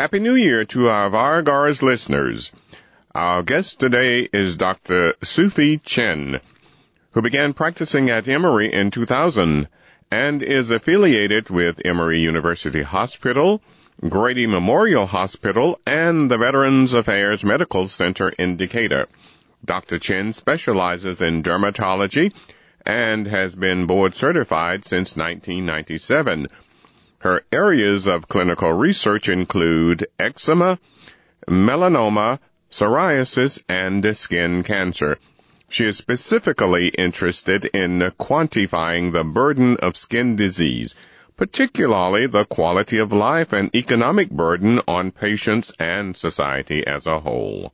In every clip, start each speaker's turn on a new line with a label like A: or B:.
A: Happy New Year to our Vargars listeners. Our guest today is Dr. Sufi Chen, who began practicing at Emory in 2000 and is affiliated with Emory University Hospital, Grady Memorial Hospital, and the Veterans Affairs Medical Center in Decatur. Dr. Chen specializes in dermatology and has been board certified since 1997. Her areas of clinical research include eczema, melanoma, psoriasis, and skin cancer. She is specifically interested in quantifying the burden of skin disease, particularly the quality of life and economic burden on patients and society as a whole.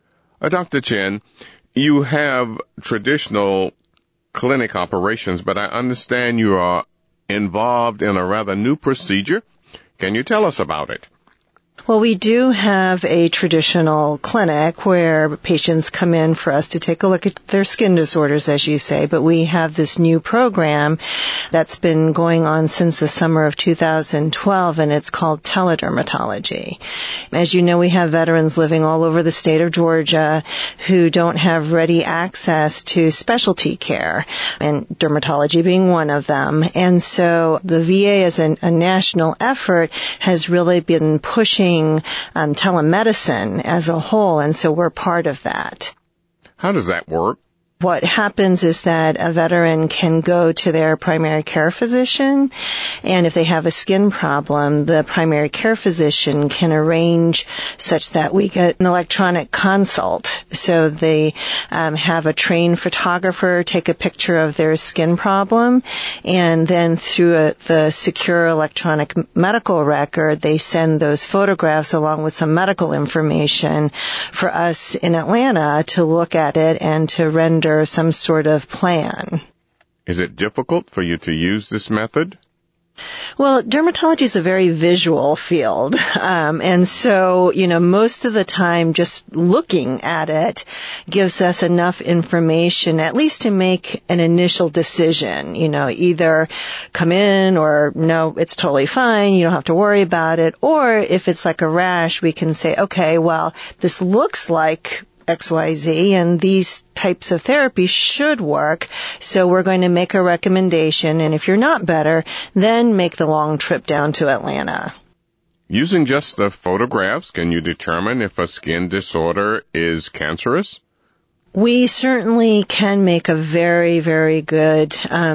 A: Dr. Chen, you have traditional clinic operations, but I understand you are involved in a rather new procedure. Can you tell us about it?
B: Well, we do have a traditional clinic where patients come in for us to take a look at their skin disorders, as you say, but we have this new program that's been going on since the summer of 2012, and it's called teledermatology. As you know, we have veterans living all over the state of Georgia who don't have ready access to specialty care, and dermatology being one of them. And so the VA, as a national effort, has really been pushing telemedicine as a whole, and so we're part of that.
A: How does that work?
B: What happens is that a veteran can go to their primary care physician, and if they have a skin problem, the primary care physician can arrange such that we get an electronic consult. So they have a trained photographer take a picture of their skin problem, and then through the secure electronic medical record, they send those photographs along with some medical information for us in Atlanta to look at it and to render some sort of plan.
A: Is it difficult for you to use this method?
B: Well, dermatology is a very visual field. And so, most of the time just looking at it gives us enough information, at least to make an initial decision, either come in or no, it's totally fine. You don't have to worry about it. Or if it's like a rash, we can say, okay, well, this looks like XYZ, and these types of therapy should work, so we're going to make a recommendation, and if you're not better, then make the long trip down to Atlanta.
A: Using just the photographs, can you determine if a skin disorder is cancerous?
B: We certainly can make a very, very good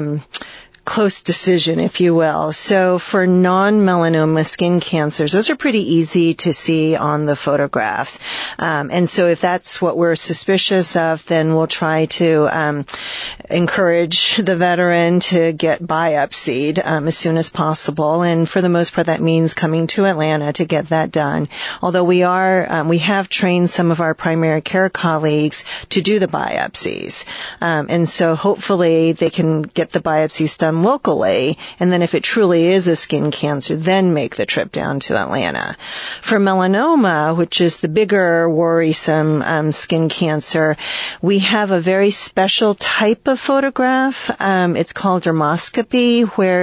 B: close decision, if you will. So for non-melanoma skin cancers, those are pretty easy to see on the photographs. And so if that's what we're suspicious of, then we'll try to encourage the veteran to get biopsied as soon as possible. And for the most part, that means coming to Atlanta to get that done. Although we have trained some of our primary care colleagues to do the biopsies. And so hopefully they can get the biopsies done locally, and then if it truly is a skin cancer, then make the trip down to Atlanta. For melanoma, which is the bigger, worrisome skin cancer, we have a very special type of photograph. It's called dermoscopy, where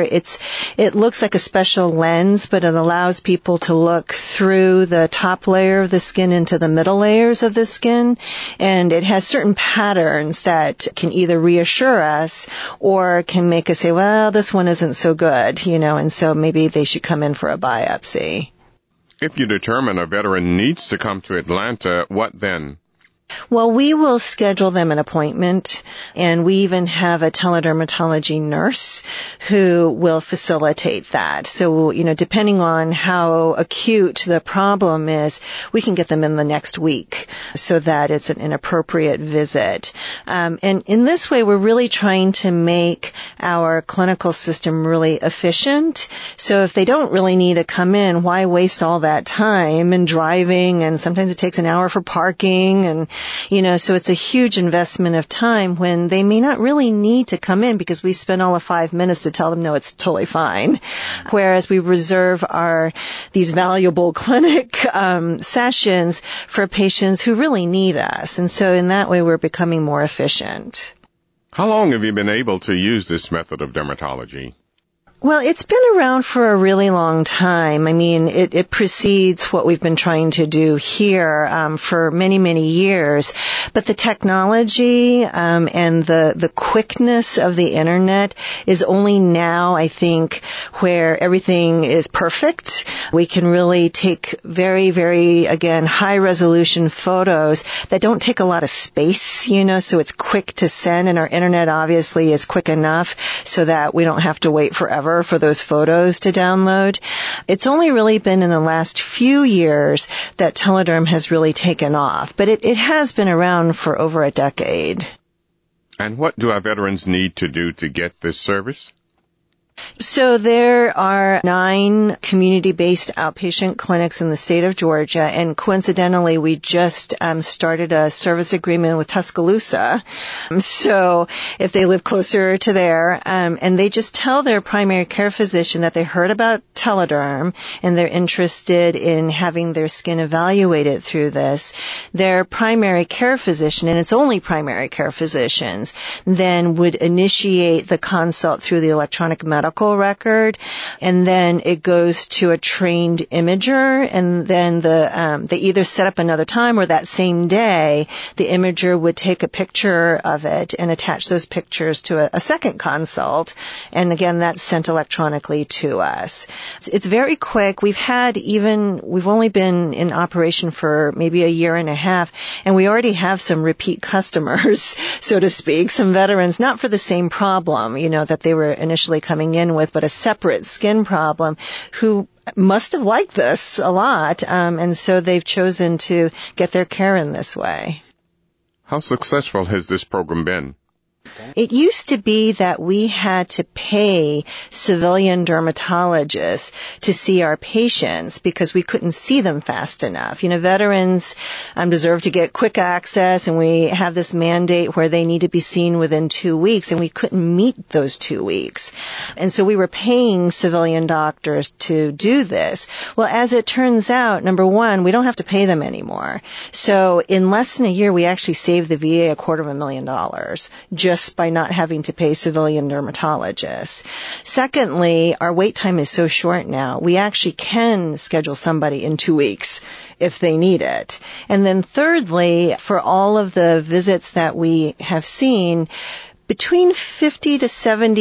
B: it looks like a special lens, but it allows people to look through the top layer of the skin into the middle layers of the skin, and it has certain patterns that can either reassure us or can make us say, well, this one isn't so good, and so maybe they should come in for a biopsy.
A: If you determine a veteran needs to come to Atlanta, what then?
B: Well, we will schedule them an appointment, and we even have a teledermatology nurse who will facilitate that. So, depending on how acute the problem is, we can get them in the next week so that it's an appropriate visit. And in this way, we're really trying to make our clinical system really efficient. So if they don't really need to come in, why waste all that time and driving? And sometimes it takes an hour for parking, and so it's a huge investment of time when they may not really need to come in because we spend all of 5 minutes to tell them, no, it's totally fine. Whereas we reserve these valuable clinic sessions for patients who really need us. And so in that way, we're becoming more efficient.
A: How long have you been able to use this method of dermatology?
B: Well, it's been around for a really long time. I mean, it precedes what we've been trying to do here for many, many years. But the technology and the quickness of the internet is only now, I think, where everything is perfect. We can really take very, very, again, high-resolution photos that don't take a lot of space, so it's quick to send, and our internet obviously is quick enough so that we don't have to wait forever for those photos to download. It's only really been in the last few years that Telederm has really taken off, but it has been around for over a decade.
A: And what do our veterans need to do to get this service?
B: So there are 9 community-based outpatient clinics in the state of Georgia, and coincidentally, we just started a service agreement with Tuscaloosa. So if they live closer to there, and they just tell their primary care physician that they heard about Telederm and they're interested in having their skin evaluated through this, their primary care physician, and it's only primary care physicians, then would initiate the consult through the electronic medical record, and then it goes to a trained imager, and then they either set up another time or that same day the imager would take a picture of it and attach those pictures to a second consult, and again that's sent electronically to us. It's very quick. We've only been in operation for maybe a year and a half, and we already have some repeat customers, so to speak, some veterans, not for the same problem, that they were initially coming in with, but a separate skin problem, who must have liked this a lot, and so they've chosen to get their care in this way.
A: How successful has this program been?
B: It used to be that we had to pay civilian dermatologists to see our patients because we couldn't see them fast enough. Veterans deserve to get quick access, and we have this mandate where they need to be seen within 2 weeks, and we couldn't meet those 2 weeks. And so we were paying civilian doctors to do this. Well, as it turns out, number one, we don't have to pay them anymore. So in less than a year, we actually saved the VA $250,000 just by not having to pay civilian dermatologists. Secondly, our wait time is so short now, we actually can schedule somebody in 2 weeks if they need it. And then thirdly, for all of the visits that we have seen, between 50 to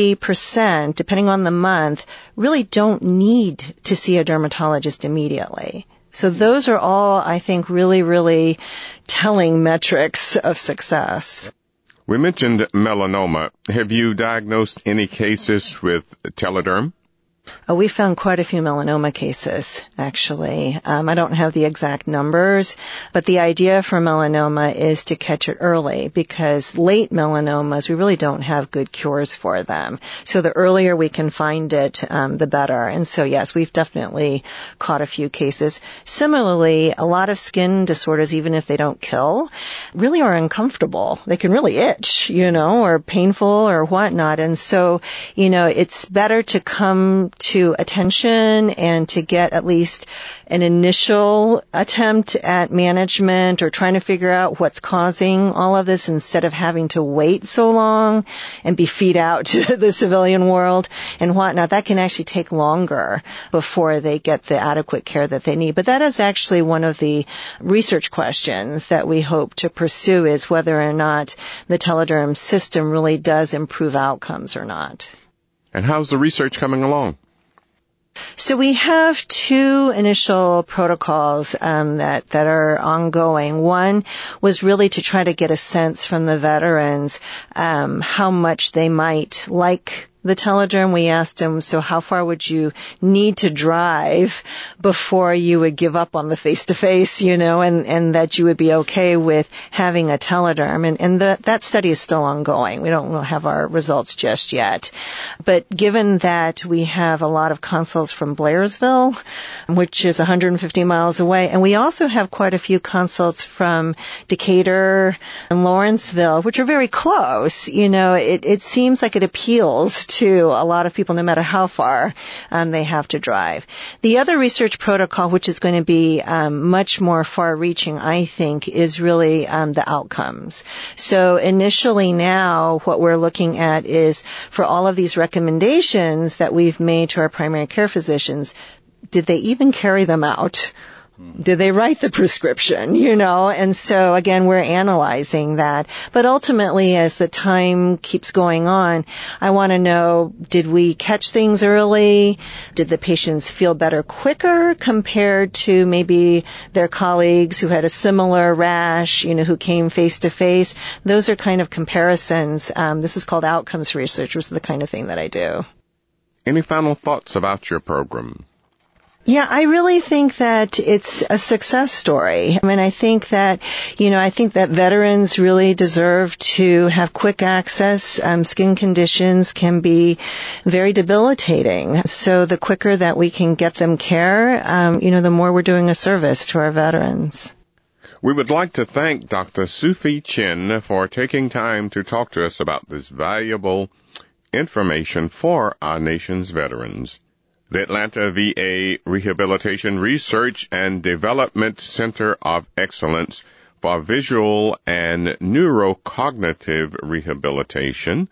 B: 70%, depending on the month, really don't need to see a dermatologist immediately. So those are all, I think, really, really telling metrics of success.
A: We mentioned melanoma. Have you diagnosed any cases with Telederm?
B: We found quite a few melanoma cases, actually. I don't have the exact numbers, but the idea for melanoma is to catch it early, because late melanomas, we really don't have good cures for them. So the earlier we can find it, the better. And so, yes, we've definitely caught a few cases. Similarly, a lot of skin disorders, even if they don't kill, really are uncomfortable. They can really itch, or painful or whatnot. And so, it's better to come to attention and to get at least an initial attempt at management or trying to figure out what's causing all of this, instead of having to wait so long and be feed out to the civilian world and whatnot. That can actually take longer before they get the adequate care that they need. But that is actually one of the research questions that we hope to pursue, is whether or not the Telederm system really does improve outcomes or not.
A: And how's the research coming along?
B: So we have 2 initial protocols that are ongoing. One was really to try to get a sense from the veterans how much they might like the Telederm. We asked them, so how far would you need to drive before you would give up on the face-to-face, and that you would be okay with having a Telederm? And that study is still ongoing. We don't have our results just yet. But given that we have a lot of consults from Blairsville, which is 150 miles away, and we also have quite a few consults from Decatur and Lawrenceville, which are very close, it seems like it appeals too. A lot of people, no matter how far they have to drive. The other research protocol, which is going to be much more far-reaching, I think, is really the outcomes. So initially now, what we're looking at is for all of these recommendations that we've made to our primary care physicians, did they even carry them out? Did they write the prescription, And so, again, we're analyzing that. But ultimately, as the time keeps going on, I want to know, did we catch things early? Did the patients feel better quicker compared to maybe their colleagues who had a similar rash, who came face to face? Those are kind of comparisons. This is called outcomes research, which is the kind of thing that I do.
A: Any final thoughts about your program?
B: Yeah, I really think that it's a success story. I think that, veterans really deserve to have quick access. Skin conditions can be very debilitating. So the quicker that we can get them care, the more we're doing a service to our veterans.
A: We would like to thank Dr. Sufie Chen for taking time to talk to us about this valuable information for our nation's veterans. The Atlanta VA Rehabilitation Research and Development Center of Excellence for Visual and Neurocognitive Rehabilitation,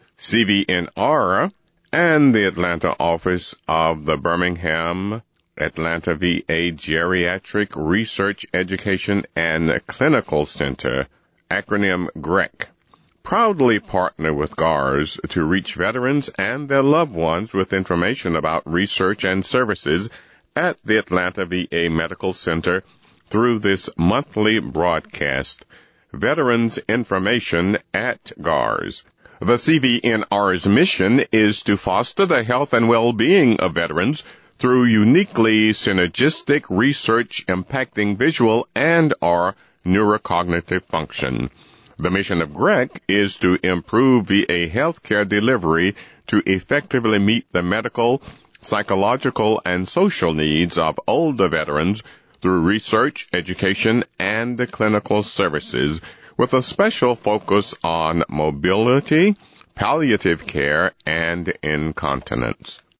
A: CVNR, and the Atlanta office of the Birmingham Atlanta VA Geriatric Research Education and Clinical Center, acronym GREC, proudly partner with GARS to reach veterans and their loved ones with information about research and services at the Atlanta VA Medical Center through this monthly broadcast, Veterans Information at GARS. The CVNR's mission is to foster the health and well-being of veterans through uniquely synergistic research impacting visual and/or neurocognitive function. The mission of GREC is to improve VA healthcare delivery to effectively meet the medical, psychological, and social needs of older veterans through research, education, and clinical services, with a special focus on mobility, palliative care, and incontinence.